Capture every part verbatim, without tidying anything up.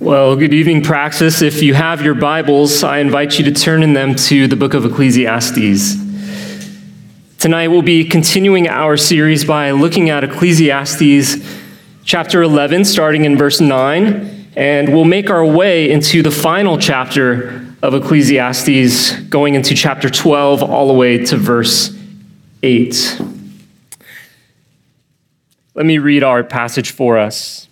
Well, good evening, Praxis. If you have your Bibles, I invite you to turn in them to the book of Ecclesiastes. Tonight we'll be continuing our series by looking at Ecclesiastes chapter eleven, starting in verse nine, and we'll make our way into the final chapter of Ecclesiastes, going into chapter twelve all the way to verse eight. Let me read our passage for us.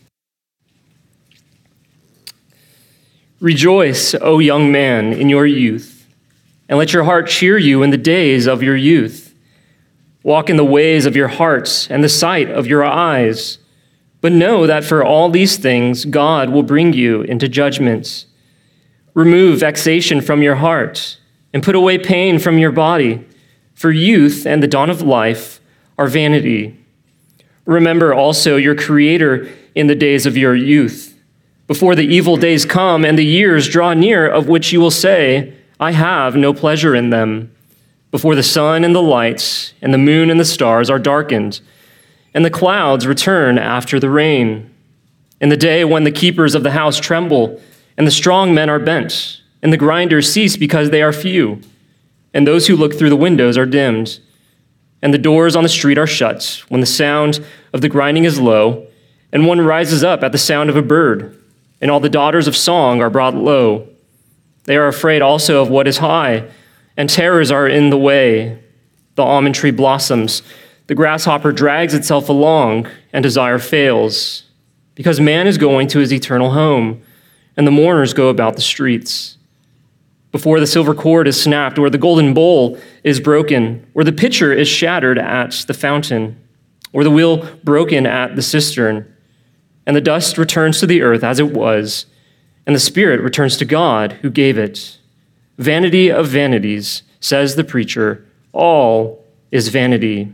Rejoice, O young man, in your youth, and let your heart cheer you in the days of your youth. Walk in the ways of your hearts and the sight of your eyes. But know that for all these things, God will bring you into judgment. Remove vexation from your heart and put away pain from your body, for youth and the dawn of life are vanity. Remember also your Creator in the days of your youth, before the evil days come and the years draw near of which you will say, I have no pleasure in them, before the sun and the lights and the moon and the stars are darkened, and the clouds return after the rain, in the day when the keepers of the house tremble, and the strong men are bent, and the grinders cease because they are few, and those who look through the windows are dimmed, and the doors on the street are shut, when the sound of the grinding is low, and one rises up at the sound of a bird, and all the daughters of song are brought low. They are afraid also of what is high, and terrors are in the way. The almond tree blossoms, the grasshopper drags itself along, and desire fails, because man is going to his eternal home, and the mourners go about the streets. Before the silver cord is snapped, or the golden bowl is broken, or the pitcher is shattered at the fountain, or the wheel broken at the cistern, and the dust returns to the earth as it was, and the spirit returns to God who gave it. Vanity of vanities, says the preacher, all is vanity.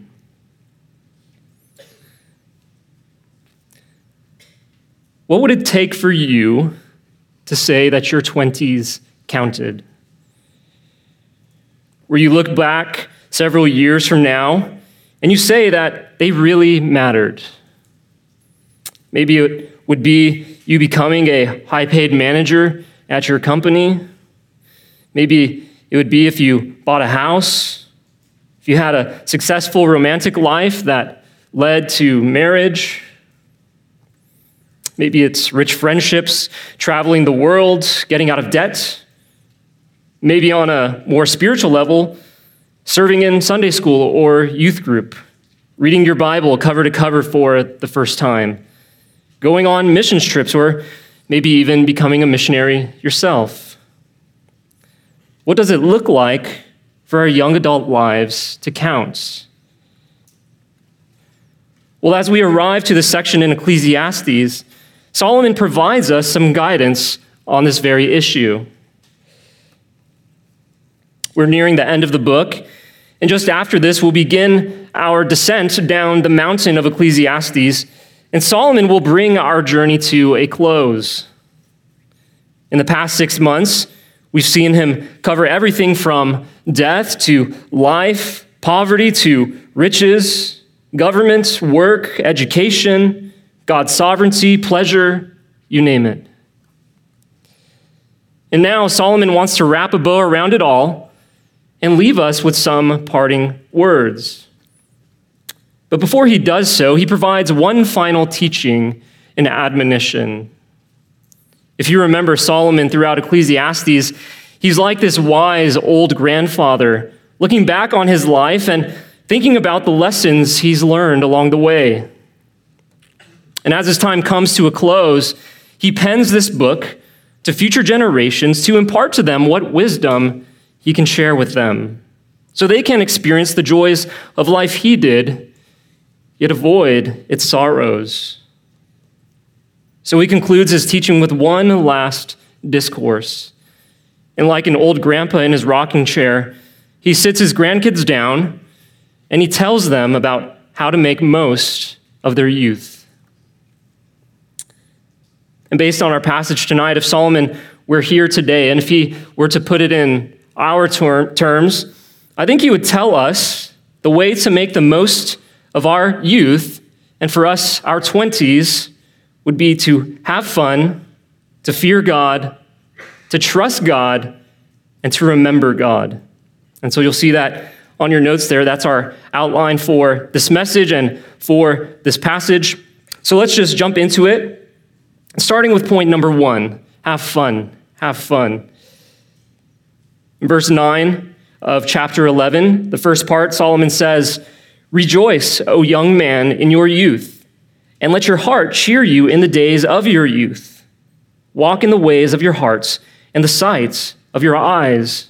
What would it take for you to say that your twenties counted? Where you look back several years from now and you say that they really mattered. Maybe it would be you becoming a high-paid manager at your company. Maybe it would be if you bought a house, if you had a successful romantic life that led to marriage. Maybe it's rich friendships, traveling the world, getting out of debt. Maybe on a more spiritual level, serving in Sunday school or youth group, reading your Bible cover to cover for the first time, going on missions trips, or maybe even becoming a missionary yourself. What does it look like for our young adult lives to count? Well, as we arrive to this section in Ecclesiastes, Solomon provides us some guidance on this very issue. We're nearing the end of the book, and just after this, we'll begin our descent down the mountain of Ecclesiastes, and Solomon will bring our journey to a close. In the past six months, we've seen him cover everything from death to life, poverty to riches, government, work, education, God's sovereignty, pleasure, you name it. And now Solomon wants to wrap a bow around it all and leave us with some parting words. But before he does so, he provides one final teaching and admonition. If you remember Solomon throughout Ecclesiastes, he's like this wise old grandfather looking back on his life and thinking about the lessons he's learned along the way. And as his time comes to a close, he pens this book to future generations to impart to them what wisdom he can share with them, so they can experience the joys of life he did, yet avoid its sorrows. So he concludes his teaching with one last discourse. And like an old grandpa in his rocking chair, he sits his grandkids down and he tells them about how to make most of their youth. And based on our passage tonight, if Solomon were here today, and if he were to put it in our ter- terms, I think he would tell us the way to make the most of our youth, and for us, our twenties, would be to have fun, to fear God, to trust God, and to remember God. And so you'll see that on your notes there. That's our outline for this message and for this passage. So let's just jump into it, starting with point number one, have fun, have fun. In verse nine of chapter eleven, the first part, Solomon says, "Rejoice, O young man, in your youth, and let your heart cheer you in the days of your youth. Walk in the ways of your hearts and the sights of your eyes."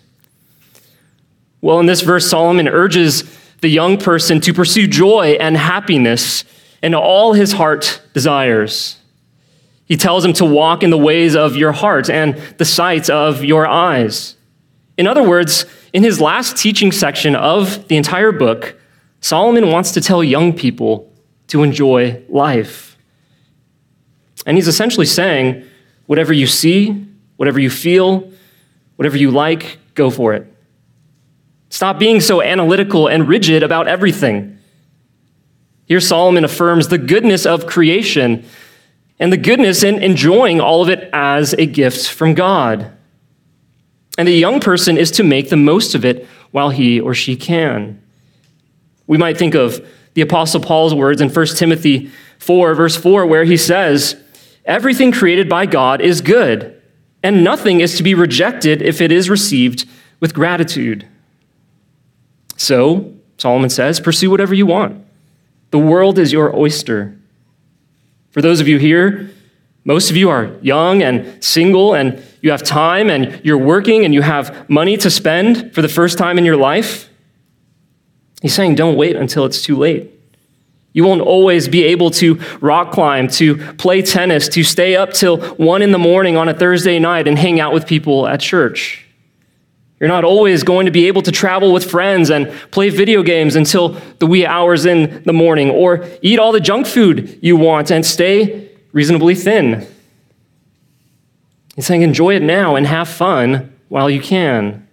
Well, in this verse, Solomon urges the young person to pursue joy and happiness in all his heart desires. He tells him to walk in the ways of your heart and the sights of your eyes. In other words, in his last teaching section of the entire book, Solomon wants to tell young people to enjoy life. And he's essentially saying, whatever you see, whatever you feel, whatever you like, go for it. Stop being so analytical and rigid about everything. Here Solomon affirms the goodness of creation and the goodness in enjoying all of it as a gift from God. And the young person is to make the most of it while he or she can. We might think of the Apostle Paul's words in First Timothy four, verse four, where he says, "Everything created by God is good, and nothing is to be rejected if it is received with gratitude." So, Solomon says, pursue whatever you want. The world is your oyster. For those of you here, most of you are young and single, and you have time, and you're working, and you have money to spend for the first time in your life. He's saying, don't wait until it's too late. You won't always be able to rock climb, to play tennis, to stay up till one in the morning on a Thursday night and hang out with people at church. You're not always going to be able to travel with friends and play video games until the wee hours in the morning, or eat all the junk food you want and stay reasonably thin. He's saying enjoy it now and have fun while you can.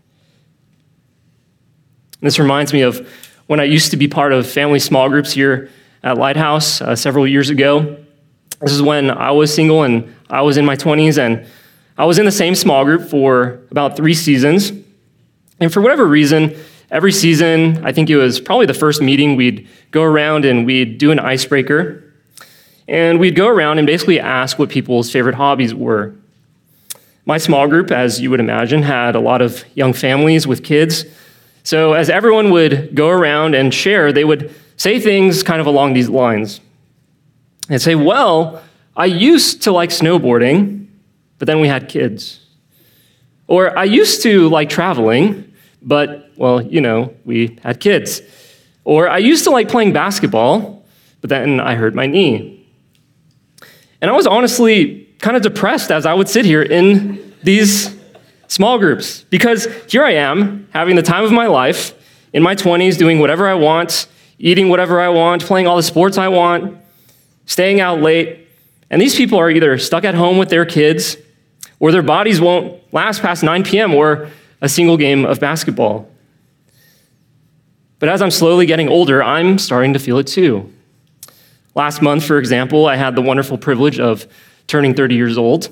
This reminds me of when I used to be part of family small groups here at Lighthouse uh, several years ago. This is when I was single and I was in my twenties, and I was in the same small group for about three seasons. And for whatever reason, every season, I think it was probably the first meeting, we'd go around and we'd do an icebreaker. And we'd go around and basically ask what people's favorite hobbies were. My small group, as you would imagine, had a lot of young families with kids. So as everyone would go around and share, they would say things kind of along these lines. They'd say, well, I used to like snowboarding, but then we had kids. Or I used to like traveling, but, well, you know, we had kids. Or I used to like playing basketball, but then I hurt my knee. And I was honestly kind of depressed as I would sit here in these small groups, because here I am having the time of my life in my twenties, doing whatever I want, eating whatever I want, playing all the sports I want, staying out late. And these people are either stuck at home with their kids, or their bodies won't last past nine p.m. or a single game of basketball. But as I'm slowly getting older, I'm starting to feel it too. Last month, for example, I had the wonderful privilege of turning thirty years old.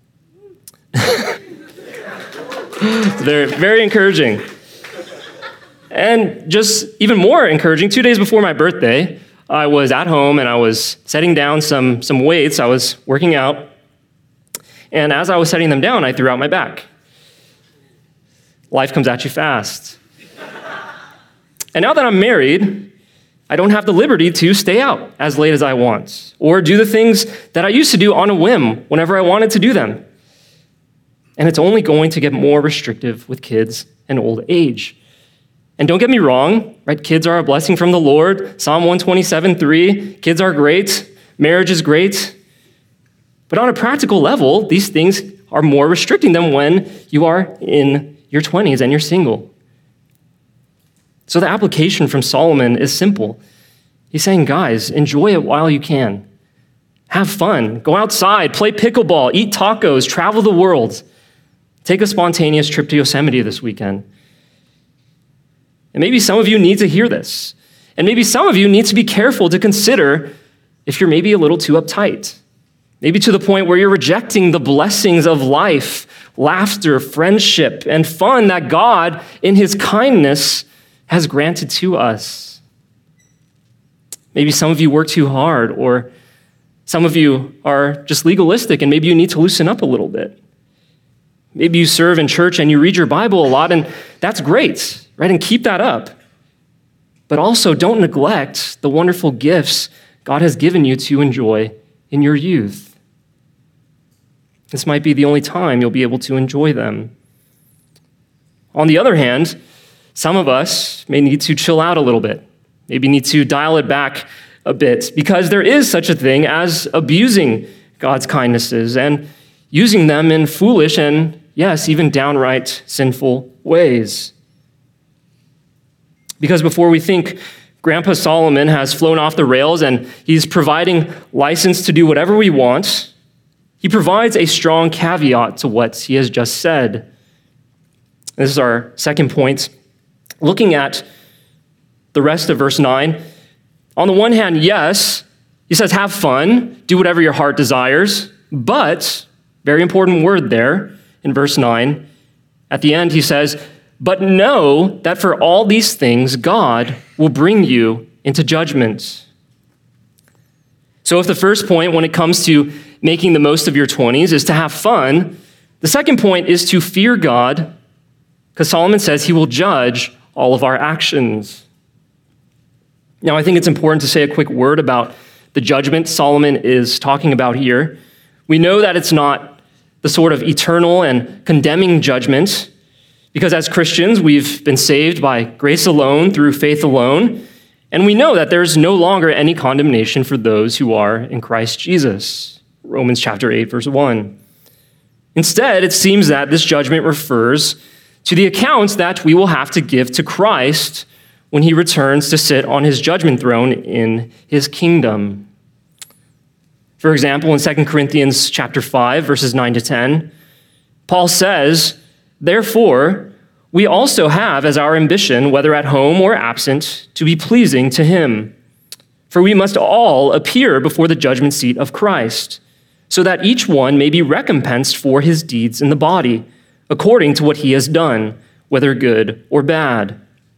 They're very encouraging. And just even more encouraging, two days before my birthday, I was at home and I was setting down some, some weights. I was working out. And as I was setting them down, I threw out my back. Life comes at you fast. And now that I'm married, I don't have the liberty to stay out as late as I want, or do the things that I used to do on a whim whenever I wanted to do them. And it's only going to get more restrictive with kids and old age. And don't get me wrong, right? Kids are a blessing from the Lord. Psalm one twenty-seven, three, kids are great. Marriage is great. But on a practical level, these things are more restricting than when you are in your twenties and you're single. So the application from Solomon is simple. He's saying, guys, enjoy it while you can. Have fun. Go outside, play pickleball, eat tacos, travel the world. Take a spontaneous trip to Yosemite this weekend. And maybe some of you need to hear this. And maybe some of you need to be careful to consider if you're maybe a little too uptight. Maybe to the point where you're rejecting the blessings of life, laughter, friendship, and fun that God, in his kindness, has granted to us. Maybe some of you work too hard, or some of you are just legalistic, and maybe you need to loosen up a little bit. Maybe you serve in church and you read your Bible a lot, and that's great, right? And keep that up. But also don't neglect the wonderful gifts God has given you to enjoy in your youth. This might be the only time you'll be able to enjoy them. On the other hand, some of us may need to chill out a little bit, maybe need to dial it back a bit, because there is such a thing as abusing God's kindnesses and using them in foolish and, yes, even downright sinful ways. Because before we think Grandpa Solomon has flown off the rails and he's providing license to do whatever we want, he provides a strong caveat to what he has just said. This is our second point. Looking at the rest of verse nine, on the one hand, yes, he says, have fun, do whatever your heart desires, but, very important word there in verse nine, at the end he says, but know that for all these things, God will bring you into judgment. So if the first point when it comes to making the most of your twenties is to have fun, the second point is to fear God, because Solomon says he will judge all of our actions. Now, I think it's important to say a quick word about the judgment Solomon is talking about here. We know that it's not the sort of eternal and condemning judgment, because as Christians, we've been saved by grace alone, through faith alone, and we know that there's no longer any condemnation for those who are in Christ Jesus. Romans chapter eight, verse one. Instead, it seems that this judgment refers to the accounts that we will have to give to Christ when he returns to sit on his judgment throne in his kingdom. For example, in Second Corinthians chapter five, verses nine to ten, Paul says, therefore, we also have as our ambition, whether at home or absent, to be pleasing to him. For we must all appear before the judgment seat of Christ, so that each one may be recompensed for his deeds in the body, according to what he has done, whether good or bad.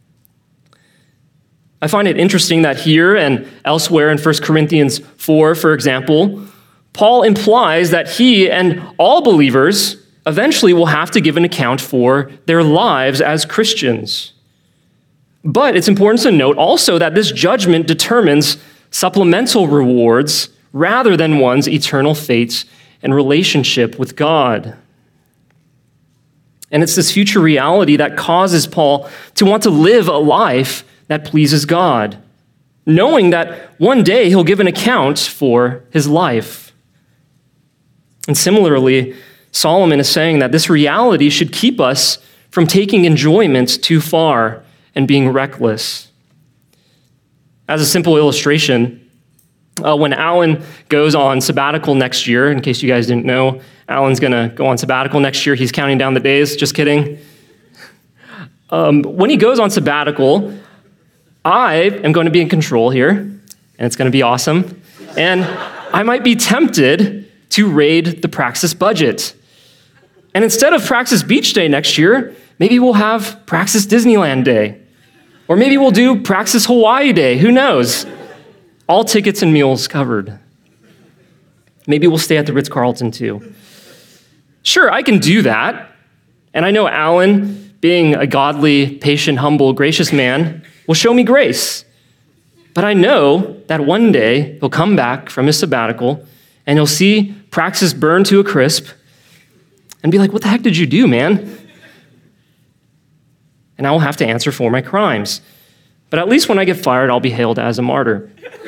I find it interesting that here and elsewhere in First Corinthians four, for example, Paul implies that he and all believers eventually will have to give an account for their lives as Christians. But it's important to note also that this judgment determines supplemental rewards rather than one's eternal fate and relationship with God. And it's this future reality that causes Paul to want to live a life that pleases God, knowing that one day he'll give an account for his life. And similarly, Solomon is saying that this reality should keep us from taking enjoyment too far and being reckless. As a simple illustration, uh, when Alan goes on sabbatical next year, in case you guys didn't know, Alan's going to go on sabbatical next year. He's counting down the days. Just kidding. Um, when he goes on sabbatical, I am going to be in control here, and it's going to be awesome. And I might be tempted to raid the Praxis budget. And instead of Praxis Beach Day next year, maybe we'll have Praxis Disneyland Day. Or maybe we'll do Praxis Hawaii Day. Who knows? All tickets and meals covered. Maybe we'll stay at the Ritz-Carlton too. Sure, I can do that. And I know Alan, being a godly, patient, humble, gracious man, will show me grace. But I know that one day he'll come back from his sabbatical and he'll see Praxis burn to a crisp and be like, what the heck did you do, man? And I will have to answer for my crimes. But at least when I get fired, I'll be hailed as a martyr.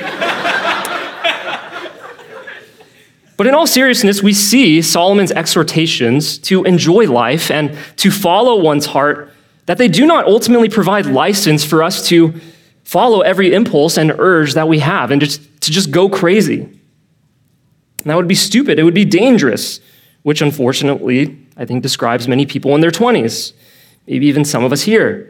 But in all seriousness, we see Solomon's exhortations to enjoy life and to follow one's heart, that they do not ultimately provide license for us to follow every impulse and urge that we have and just to just go crazy. And that would be stupid. It would be dangerous, which unfortunately, I think describes many people in their twenties, maybe even some of us here.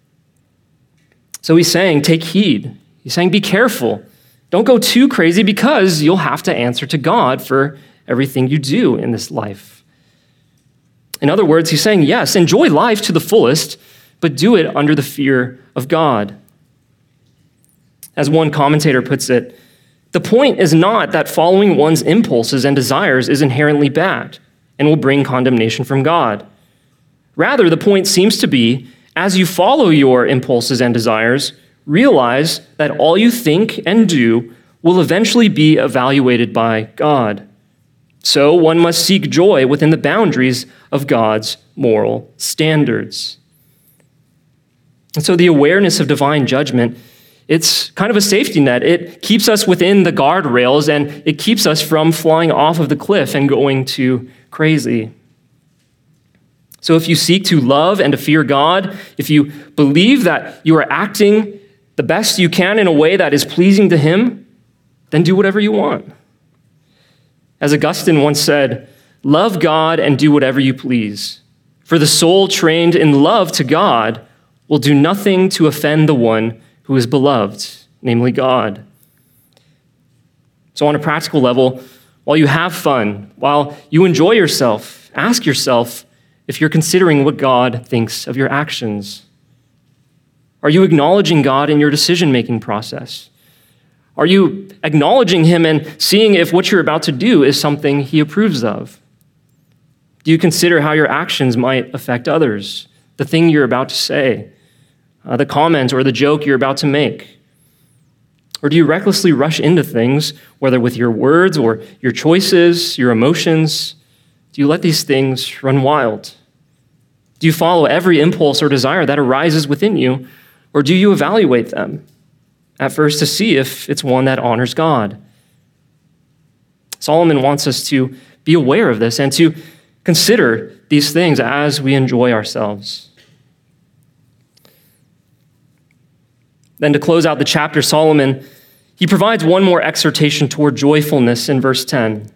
So he's saying, take heed. He's saying, be careful. Don't go too crazy because you'll have to answer to God for everything you do in this life. In other words, he's saying, yes, enjoy life to the fullest, but do it under the fear of God. As one commentator puts it, the point is not that following one's impulses and desires is inherently bad and will bring condemnation from God. Rather, the point seems to be, as you follow your impulses and desires, realize that all you think and do will eventually be evaluated by God. So one must seek joy within the boundaries of God's moral standards. And so the awareness of divine judgment, it's kind of a safety net. It keeps us within the guardrails, and it keeps us from flying off of the cliff and going too crazy. So if you seek to love and to fear God, if you believe that you are acting the best you can in a way that is pleasing to him, then do whatever you want. As Augustine once said, love God and do whatever you please. For the soul trained in love to God will do nothing to offend the one who is beloved, namely God. So on a practical level, while you have fun, while you enjoy yourself, ask yourself if you're considering what God thinks of your actions. Are you acknowledging God in your decision-making process? Are you acknowledging him and seeing if what you're about to do is something he approves of? Do you consider how your actions might affect others, the thing you're about to say, uh, the comment or the joke you're about to make? Or do you recklessly rush into things, whether with your words or your choices, your emotions? Do you let these things run wild? Do you follow every impulse or desire that arises within you, or do you evaluate them at first to see if it's one that honors God? Solomon wants us to be aware of this and to consider these things as we enjoy ourselves. Then to close out the chapter, Solomon, he provides one more exhortation toward joyfulness in verse ten.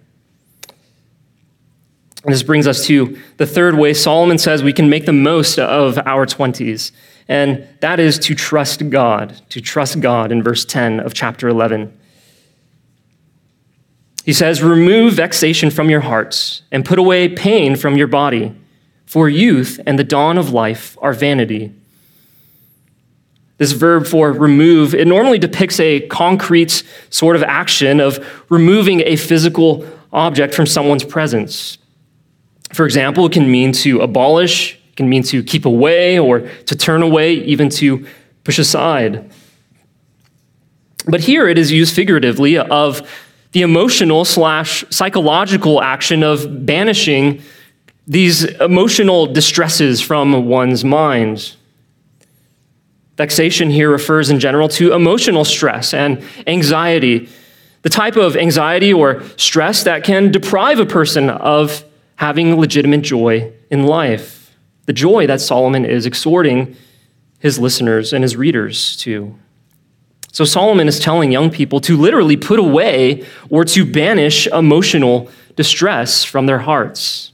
And this brings us to the third way Solomon says we can make the most of our twenties, and that is to trust God, to trust God in verse ten of chapter eleven. He says, remove vexation from your hearts and put away pain from your body, for youth and the dawn of life are vanity. This verb for remove, it normally depicts a concrete sort of action of removing a physical object from someone's presence. For example, it can mean to abolish, it can mean to keep away or to turn away, even to push aside. But here it is used figuratively of the emotional slash psychological action of banishing these emotional distresses from one's mind. Vexation here refers in general to emotional stress and anxiety, the type of anxiety or stress that can deprive a person of having legitimate joy in life, the joy that Solomon is exhorting his listeners and his readers to. So Solomon is telling young people to literally put away or to banish emotional distress from their hearts.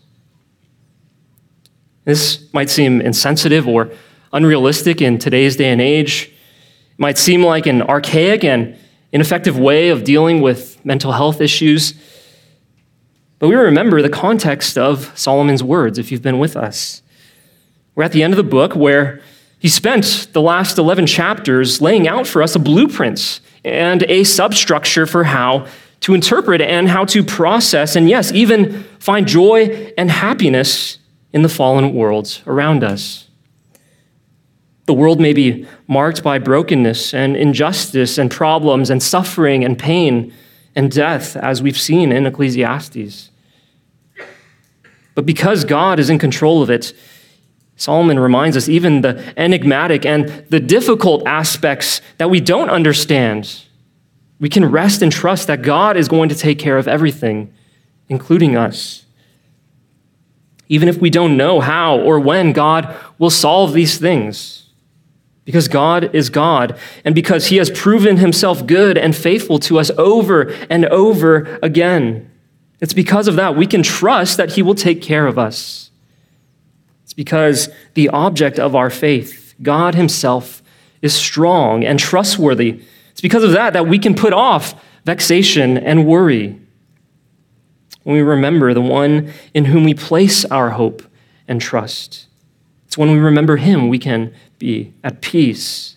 This might seem insensitive or unrealistic in today's day and age. It might seem like an archaic and ineffective way of dealing with mental health issues. But we remember the context of Solomon's words, if you've been with us. We're at the end of the book where he spent the last eleven chapters laying out for us a blueprint and a substructure for how to interpret and how to process and, yes, even find joy and happiness in the fallen world around us. The world may be marked by brokenness and injustice and problems and suffering and pain and death, as we've seen in Ecclesiastes. But because God is in control of it, Solomon reminds us even the enigmatic and the difficult aspects that we don't understand, we can rest and trust that God is going to take care of everything, including us. Even if we don't know how or when God will solve these things, because God is God, and because he has proven himself good and faithful to us over and over again. It's because of that we can trust that he will take care of us. It's because the object of our faith, God himself, is strong and trustworthy. It's because of that that we can put off vexation and worry. when we remember the one in whom we place our hope and trust. It's when we remember him we can be at peace.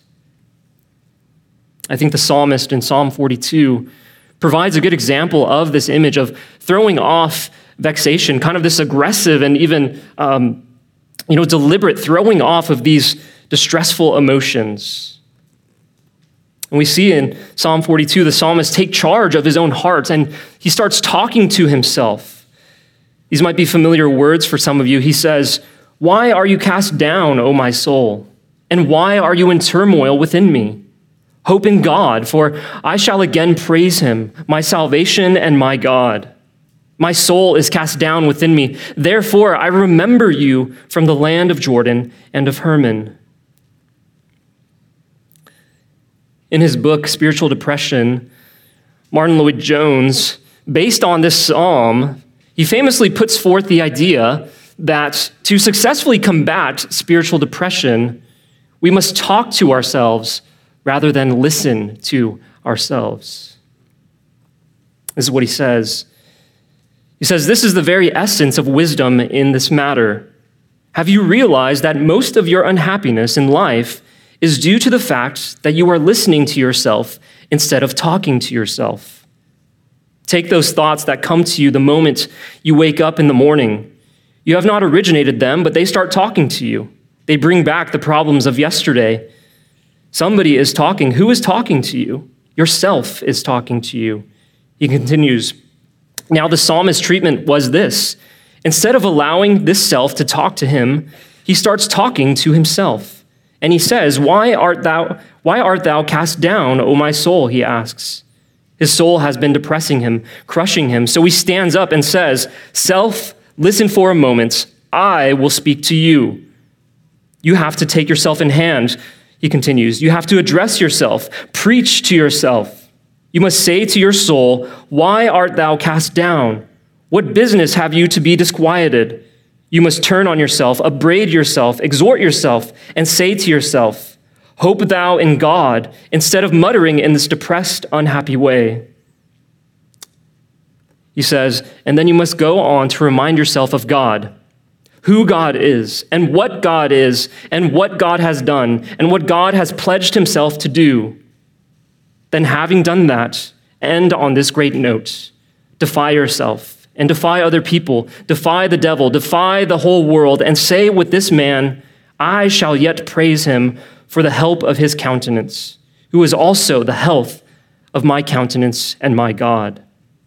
I think the psalmist in Psalm forty-two provides a good example of this image of throwing off vexation, kind of this aggressive and even um, you know, deliberate throwing off of these distressful emotions. And we see in Psalm forty-two, the psalmist take charge of his own heart, and he starts talking to himself. These might be familiar words for some of you. He says, "Why are you cast down, O my soul? And why are you in turmoil within me? Hope in God, for I shall again praise him, my salvation and my God. My soul is cast down within me. Therefore, I remember you from the land of Jordan and of Hermon." In his book, Spiritual Depression, Martin Lloyd-Jones, based on this psalm, he famously puts forth the idea that to successfully combat spiritual depression, we must talk to ourselves rather than listen to ourselves. This is what he says. He says, "This is the very essence of wisdom in this matter. Have you realized that most of your unhappiness in life is due to the fact that you are listening to yourself instead of talking to yourself? Take those thoughts that come to you the moment you wake up in the morning. You have not originated them, but they start talking to you. They bring back the problems of yesterday. Somebody is talking. Who is talking to you? Yourself is talking to you." He continues, "Now the psalmist's treatment was this. Instead of allowing this self to talk to him, he starts talking to himself. And he says, 'Why art thou, why art thou cast down, O my soul?' he asks. His soul has been depressing him, crushing him. So he stands up and says, 'Self, listen for a moment. I will speak to you. You have to take yourself in hand,' he continues. 'You have to address yourself, preach to yourself. You must say to your soul, why art thou cast down? What business have you to be disquieted? You must turn on yourself, upbraid yourself, exhort yourself, and say to yourself, hope thou in God, instead of muttering in this depressed, unhappy way.' He says, and then you must go on to remind yourself of God, who God is, and what God is, and what God has done, and what God has pledged himself to do. Then having done that, end on this great note. Defy yourself, and defy other people, defy the devil, defy the whole world, and say with this man, I shall yet praise him for the help of his countenance, who is also the health of my countenance and my God."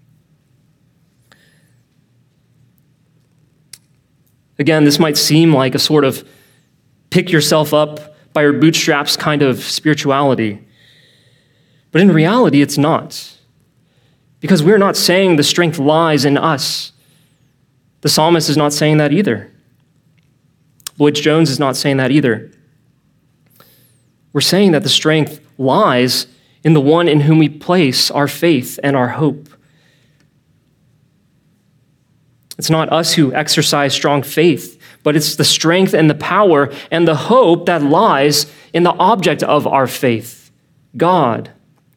Again, this might seem like a sort of pick yourself up by your bootstraps kind of spirituality. But in reality, it's not. Because we're not saying the strength lies in us. The psalmist is not saying that either. Lloyd-Jones is not saying that either. We're saying that the strength lies in the one in whom we place our faith and our hope. It's not us who exercise strong faith, but it's the strength and the power and the hope that lies in the object of our faith, God.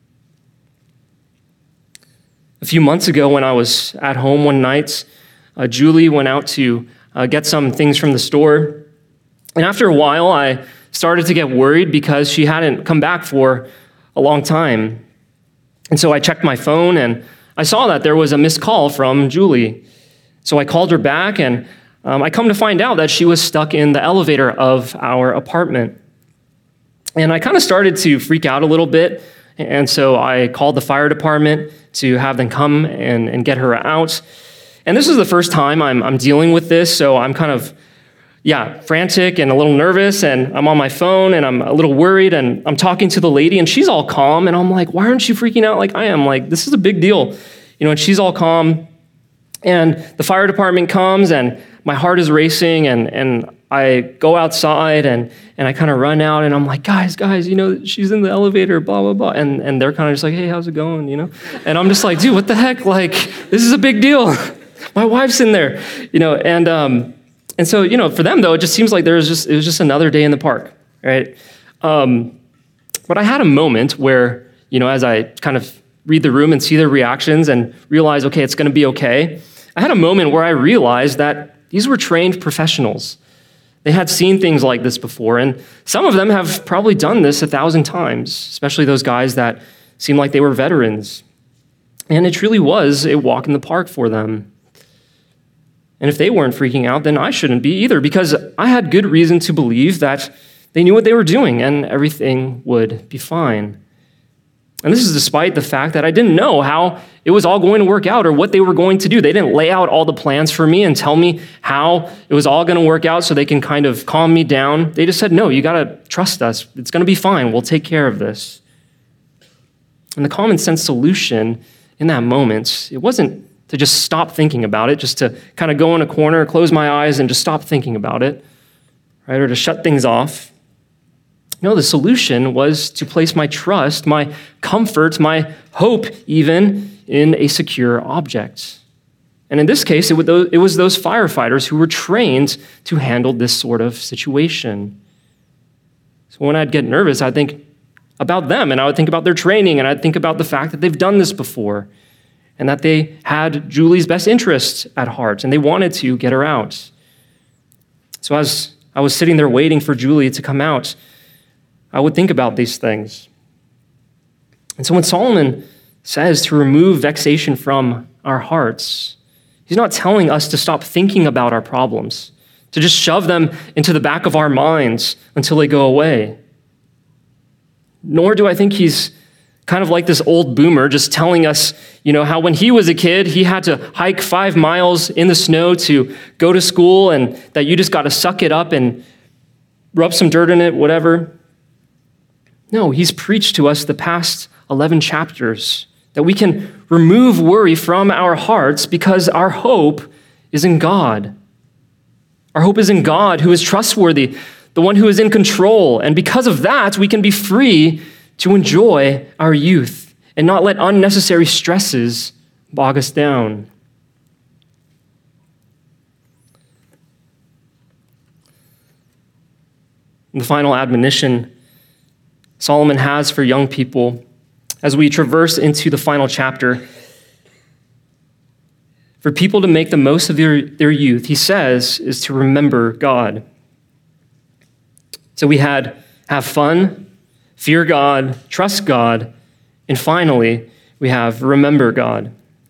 A few months ago when I was at home one night, uh, Julie went out to uh, get some things from the store. And after a while, I started to get worried because she hadn't come back for a long time. And so I checked my phone and I saw that there was a missed call from Julie. So I called her back, and um, I come to find out that she was stuck in the elevator of our apartment. And I kind of started to freak out a little bit, and so I called the fire department to have them come and, and get her out. And this is the first time I'm, I'm dealing with this, so I'm kind of, yeah, frantic and a little nervous, and I'm on my phone, and I'm a little worried, and I'm talking to the lady, and she's all calm, and I'm like, why aren't you freaking out like I am? Like, this is a big deal. You know, and she's all calm. And the fire department comes, and my heart is racing, and, and I go outside, and, and I kind of run out, and I'm like, guys, guys, you know, she's in the elevator, blah, blah, blah. And, and they're kind of just like, hey, how's it going, you know? And I'm just like, dude, what the heck? Like, this is a big deal. My wife's in there, you know? And um, and so, you know, for them, though, it just seems like there was just, it was just another day in the park, right? Um, but I had a moment where, you know, as I kind of read the room and see their reactions and realize, okay, it's going to be okay, I had a moment where I realized that these were trained professionals. They had seen things like this before, and some of them have probably done this a thousand times, especially those guys that seemed like they were veterans. And it truly was a walk in the park for them. And if they weren't freaking out, then I shouldn't be either, because I had good reason to believe that they knew what they were doing and everything would be fine. And this is despite the fact that I didn't know how it was all going to work out or what they were going to do. They didn't lay out all the plans for me and tell me how it was all going to work out so they can kind of calm me down. They just said, no, you got to trust us. It's going to be fine. We'll take care of this. And the common sense solution in that moment, it wasn't to just stop thinking about it, just to kind of go in a corner, close my eyes, and just stop thinking about it, right? Or to shut things off. No, the solution was to place my trust, my comfort, my hope even in a secure object. And in this case, it was those firefighters who were trained to handle this sort of situation. So when I'd get nervous, I'd think about them, and I would think about their training, and I'd think about the fact that they've done this before, and that they had Julie's best interests at heart, and they wanted to get her out. So as I was sitting there waiting for Julie to come out, I would think about these things. And so when Solomon says to remove vexation from our hearts, he's not telling us to stop thinking about our problems, to just shove them into the back of our minds until they go away. Nor do I think he's kind of like this old boomer just telling us, you know, how when he was a kid, he had to hike five miles in the snow to go to school and that you just got to suck it up and rub some dirt in it, whatever. No, he's preached to us the past eleven chapters that we can remove worry from our hearts because our hope is in God. Our hope is in God, who is trustworthy, the one who is in control. And because of that, we can be free to enjoy our youth and not let unnecessary stresses bog us down. And the final admonition Solomon has for young people as we traverse into the final chapter, for people to make the most of their, their youth, he says, is to remember God. So we had have fun, fear God, trust God, and finally, we have remember God.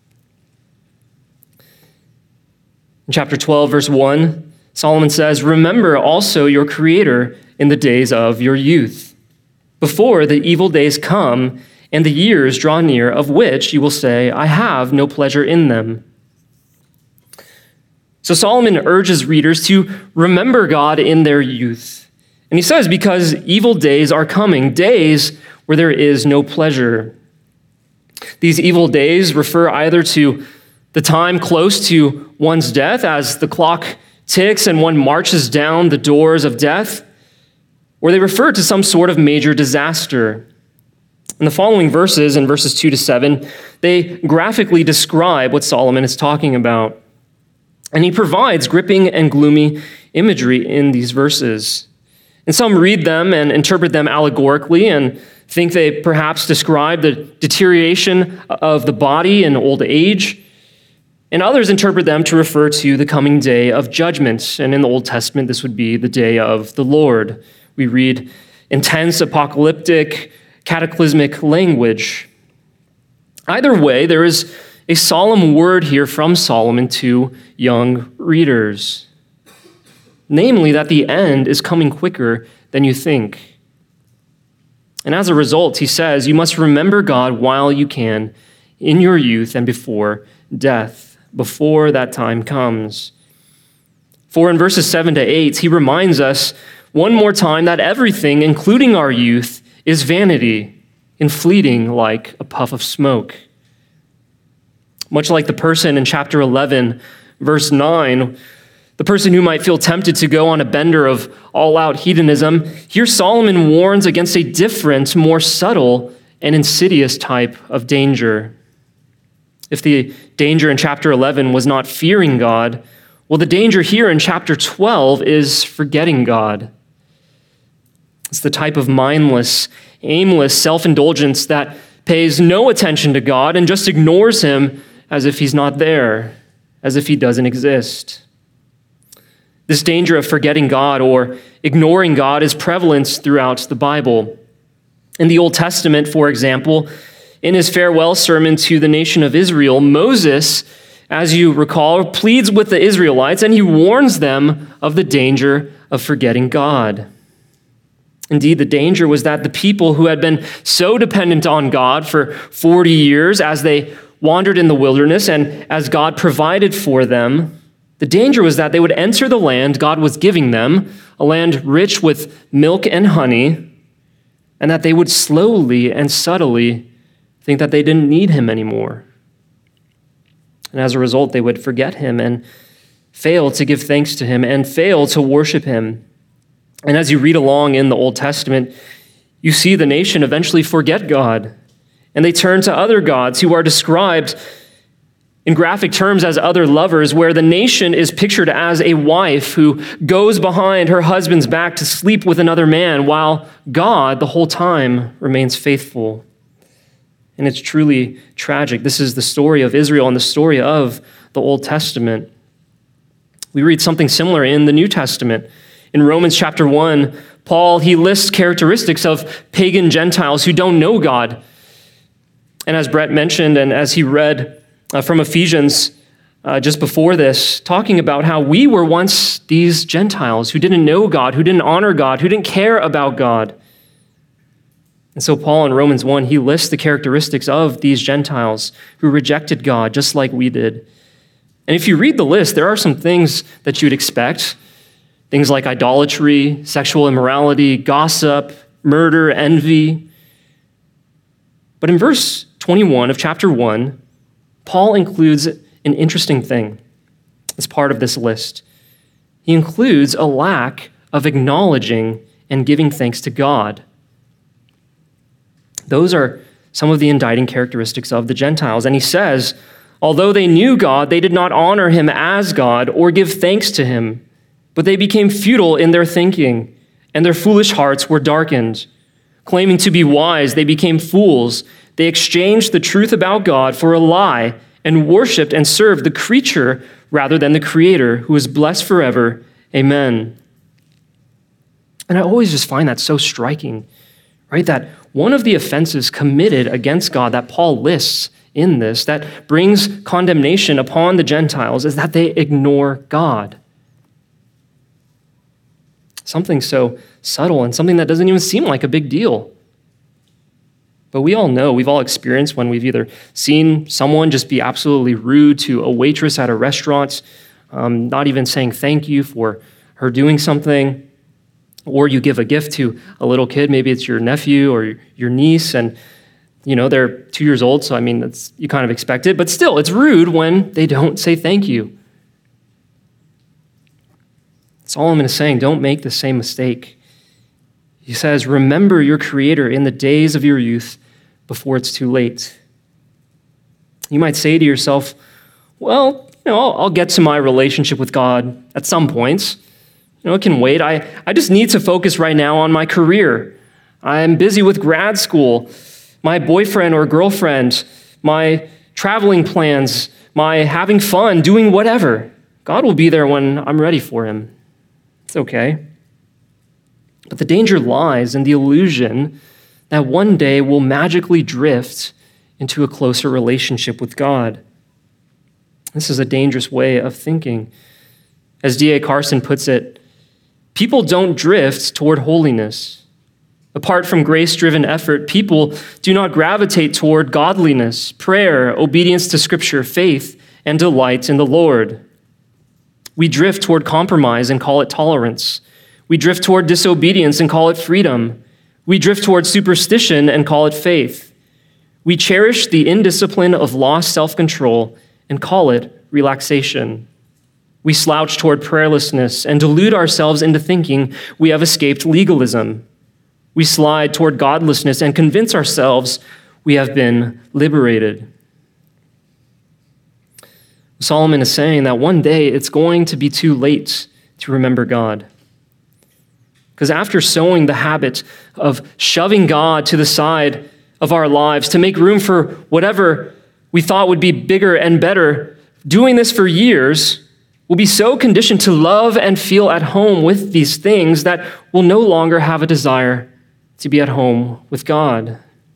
In chapter twelve, verse one, Solomon says, remember also your Creator in the days of your youth, before the evil days come and the years draw near, of which you will say, I have no pleasure in them. So Solomon urges readers to remember God in their youth. And he says, because evil days are coming, days where there is no pleasure. These evil days refer either to the time close to one's death as the clock ticks and one marches down the doors of death, or they refer to some sort of major disaster. In the following verses, in verses two to seven, they graphically describe what Solomon is talking about. And he provides gripping and gloomy imagery in these verses. And some read them and interpret them allegorically and think they perhaps describe the deterioration of the body in old age. And others interpret them to refer to the coming day of judgment. And in the Old Testament, this would be the day of the Lord. We read intense, apocalyptic, cataclysmic language. Either way, there is a solemn word here from Solomon to young readers, namely that the end is coming quicker than you think. And as a result, he says, you must remember God while you can, in your youth and before death, before that time comes. For in verses seven to eight, he reminds us one more time that everything, including our youth, is vanity and fleeting like a puff of smoke. Much like the person in chapter eleven, verse nine, the person who might feel tempted to go on a bender of all-out hedonism, here Solomon warns against a different, more subtle and insidious type of danger. If the danger in chapter eleven was not fearing God, well, the danger here in chapter twelve is forgetting God. It's the type of mindless, aimless self-indulgence that pays no attention to God and just ignores him as if he's not there. as if he doesn't exist. This danger of forgetting God or ignoring God is prevalent throughout the Bible. In the Old Testament, for example, in his farewell sermon to the nation of Israel, Moses, as you recall, pleads with the Israelites and he warns them of the danger of forgetting God. Indeed, the danger was that the people who had been so dependent on God for forty years as they wandered in the wilderness and as God provided for them, the danger was that they would enter the land God was giving them, a land rich with milk and honey, and that they would slowly and subtly think that they didn't need him anymore. And as a result, they would forget him and fail to give thanks to him and fail to worship him. And as you read along in the Old Testament, you see the nation eventually forget God, and they turn to other gods who are described in graphic terms as other lovers, where the nation is pictured as a wife who goes behind her husband's back to sleep with another man, while God the whole time remains faithful. And it's truly tragic. This is the story of Israel and the story of the Old Testament. We read something similar in the New Testament. In Romans chapter one, Paul, he lists characteristics of pagan Gentiles who don't know God. And as Brett mentioned, and as he read uh, from Ephesians uh, just before this, talking about how we were once these Gentiles who didn't know God, who didn't honor God, who didn't care about God. And so Paul in Romans one, he lists the characteristics of these Gentiles who rejected God just like we did. And if you read the list, there are some things that you'd expect. Things like idolatry, sexual immorality, gossip, murder, envy. But in verse twenty-one of chapter one, Paul includes an interesting thing as part of this list. He includes a lack of acknowledging and giving thanks to God. Those are some of the indicting characteristics of the Gentiles. And he says, although they knew God, they did not honor him as God or give thanks to him. But they became futile in their thinking, and their foolish hearts were darkened. Claiming to be wise, they became fools. They exchanged the truth about God for a lie and worshiped and served the creature rather than the Creator, who is blessed forever. Amen. And I always just find that so striking, right? That one of the offenses committed against God that Paul lists in this, that brings condemnation upon the Gentiles, is that they ignore God. Something so subtle and something that doesn't even seem like a big deal. But we all know, we've all experienced when we've either seen someone just be absolutely rude to a waitress at a restaurant, um, not even saying thank you for her doing something, or you give a gift to a little kid, maybe it's your nephew or your niece, and you know they're two years old, so I mean, that's, you kind of expect it, but still, it's rude when they don't say thank you. Solomon is saying, don't make the same mistake. He says, remember your Creator in the days of your youth before it's too late. You might say to yourself, well, you know, I'll, I'll get to my relationship with God at some point. You know, it can wait. I, I just need to focus right now on my career. I'm busy with grad school, my boyfriend or girlfriend, my traveling plans, my having fun, doing whatever. God will be there when I'm ready for him. It's okay. But the danger lies in the illusion that one day we'll magically drift into a closer relationship with God. This is a dangerous way of thinking. As D A Carson puts it, people don't drift toward holiness. Apart from grace-driven effort, people do not gravitate toward godliness, prayer, obedience to Scripture, faith, and delight in the Lord. We drift toward compromise and call it tolerance. We drift toward disobedience and call it freedom. We drift toward superstition and call it faith. We cherish the indiscipline of lost self-control and call it relaxation. We slouch toward prayerlessness and delude ourselves into thinking we have escaped legalism. We slide toward godlessness and convince ourselves we have been liberated. Solomon is saying that one day it's going to be too late to remember God. Because after sowing the habit of shoving God to the side of our lives to make room for whatever we thought would be bigger and better doing this for years, will be so conditioned to love and feel at home with these things that will no longer have a desire to be at home with God.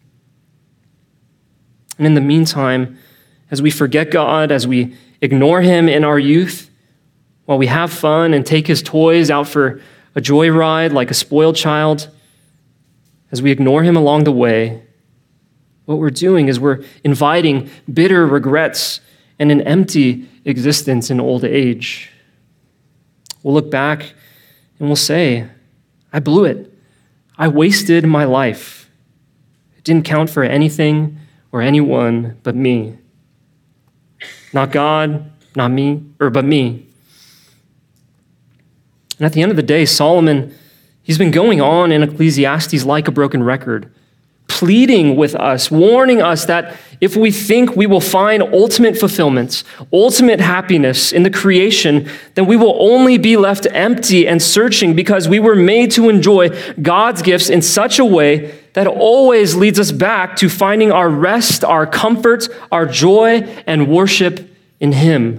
And in the meantime, as we forget God, as we ignore him in our youth, while we have fun and take his toys out for a joyride like a spoiled child, as we ignore him along the way, what we're doing is we're inviting bitter regrets and an empty existence in old age. We'll look back and we'll say, I blew it. I wasted my life. It didn't count for anything or anyone but me. Not God, not me, or but me. And at the end of the day, Solomon, he's been going on in Ecclesiastes like a broken record, pleading with us, warning us that if we think we will find ultimate fulfillment, ultimate happiness in the creation, then we will only be left empty and searching because we were made to enjoy God's gifts in such a way that always leads us back to finding our rest, our comfort, our joy, and worship in him.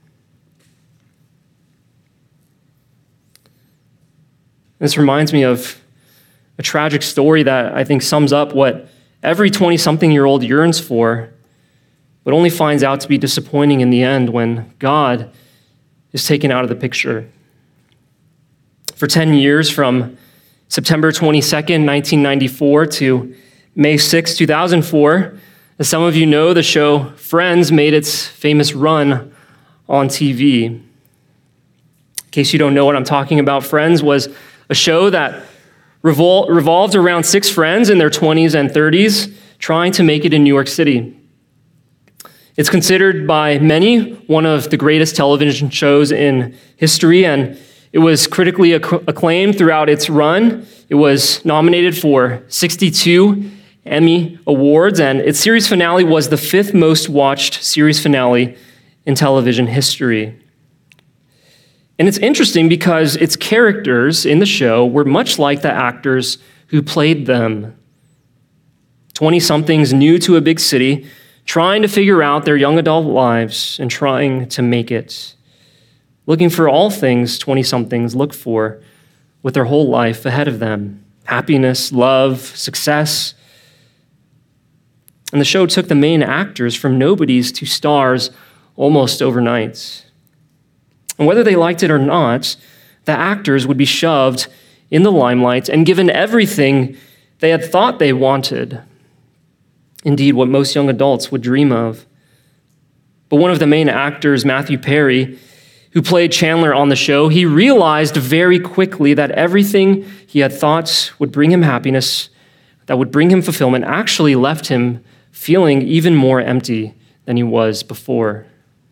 This reminds me of a tragic story that I think sums up what every twenty-something-year-old yearns for, but only finds out to be disappointing in the end when God is taken out of the picture. For ten years, from September twenty-second, nineteen ninety-four to May sixth, two thousand four, as some of you know, the show Friends made its famous run on T V. In case you don't know what I'm talking about, Friends was a show that revol- revolved around six friends in their twenties and thirties trying to make it in New York City. It's considered by many one of the greatest television shows in history, and it was critically acc- acclaimed throughout its run. It was nominated for sixty-two Emmy Awards, and its series finale was the fifth most watched series finale in television history. And it's interesting because its characters in the show were much like the actors who played them. twenty-somethings new to a big city, trying to figure out their young adult lives and trying to make it. Looking for all things twenty-somethings look for with their whole life ahead of them. Happiness, love, success. And the show took the main actors from nobodies to stars almost overnight. And whether they liked it or not, the actors would be shoved in the limelight and given everything they had thought they wanted. Indeed, what most young adults would dream of. But one of the main actors, Matthew Perry, who played Chandler on the show, he realized very quickly that everything he had thought would bring him happiness, that would bring him fulfillment, actually left him feeling even more empty than he was before.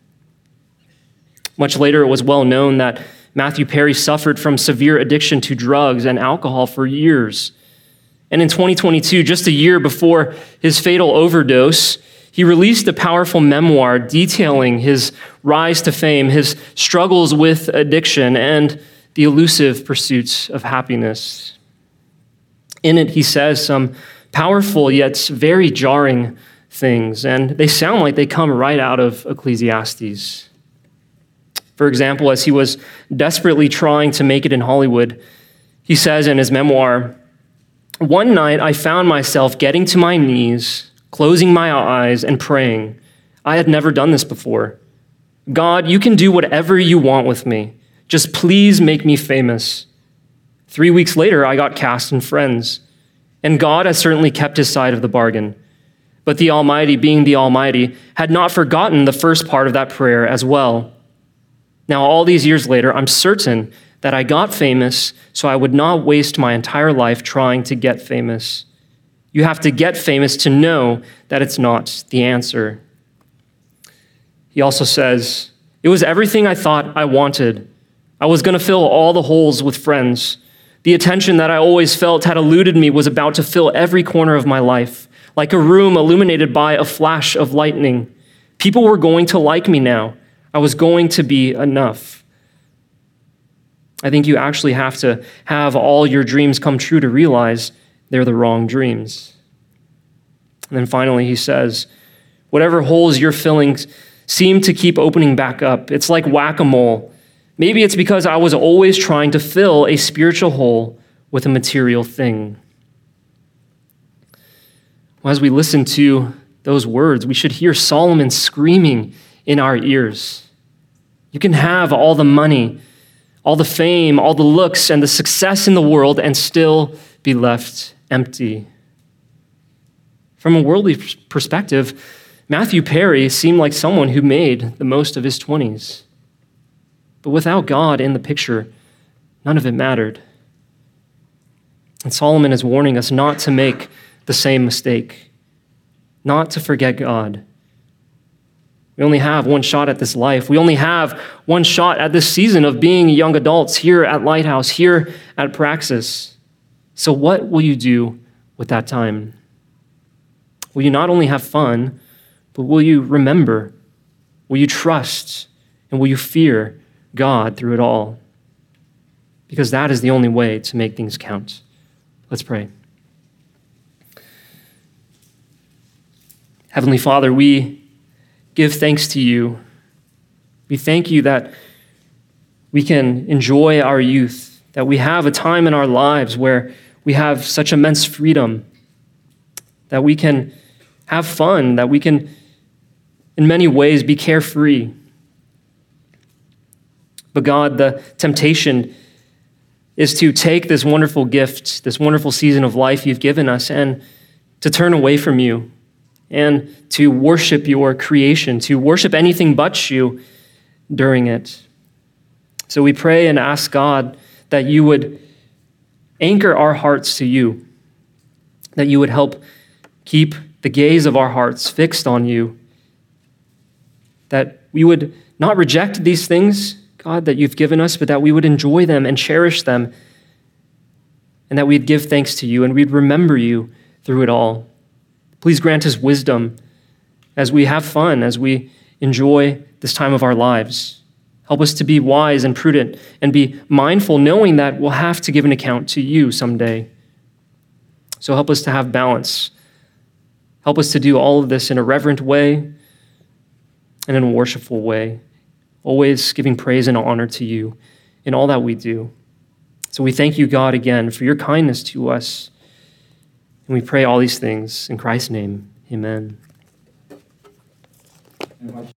Much later, it was well known that Matthew Perry suffered from severe addiction to drugs and alcohol for years. And in twenty twenty-two, just a year before his fatal overdose, he released a powerful memoir detailing his rise to fame, his struggles with addiction, and the elusive pursuits of happiness. In it, he says some powerful yet very jarring things, and they sound like they come right out of Ecclesiastes. For example, as he was desperately trying to make it in Hollywood, he says in his memoir, "One night I found myself getting to my knees, closing my eyes and praying. I had never done this before. God, you can do whatever you want with me. Just please make me famous." Three weeks later, I got cast in Friends, and God has certainly kept his side of the bargain. But the Almighty, being the Almighty, had not forgotten the first part of that prayer as well. Now, all these years later, I'm certain that I got famous so I would not waste my entire life trying to get famous. You have to get famous to know that it's not the answer. He also says, "It was everything I thought I wanted. I was going to fill all the holes with friends. The attention that I always felt had eluded me was about to fill every corner of my life, like a room illuminated by a flash of lightning. People were going to like me now. I was going to be enough." I think you actually have to have all your dreams come true to realize they're the wrong dreams. And then finally, he says, whatever holes you're filling seem to keep opening back up. It's like whack-a-mole. Maybe it's because I was always trying to fill a spiritual hole with a material thing. Well, as we listen to those words, we should hear Solomon screaming in our ears. You can have all the money, all the fame, all the looks, and the success in the world and still be left empty. From a worldly perspective, Matthew Perry seemed like someone who made the most of his twenties. But without God in the picture, none of it mattered. And Solomon is warning us not to make the same mistake, not to forget God. We only have one shot at this life. We only have one shot at this season of being young adults here at Lighthouse, here at Praxis. So what will you do with that time? Will you not only have fun, but will you remember? Will you trust? And will you fear God through it all? Because that is the only way to make things count. Let's pray. Heavenly Father, we give thanks to you. We thank you that we can enjoy our youth, that we have a time in our lives where we have such immense freedom, that we can have fun, that we can, in many ways, be carefree. But God, the temptation is to take this wonderful gift, this wonderful season of life you've given us, and to turn away from you, and to worship your creation, to worship anything but you during it. So we pray and ask God that you would anchor our hearts to you, that you would help keep the gaze of our hearts fixed on you, that we would not reject these things, God, that you've given us, but that we would enjoy them and cherish them, and that we'd give thanks to you and we'd remember you through it all. Please grant us wisdom as we have fun, as we enjoy this time of our lives. Help us to be wise and prudent and be mindful, knowing that we'll have to give an account to you someday. So help us to have balance. Help us to do all of this in a reverent way and in a worshipful way, always giving praise and honor to you in all that we do. So we thank you, God, again, for your kindness to us. And we pray all these things in Christ's name. Amen.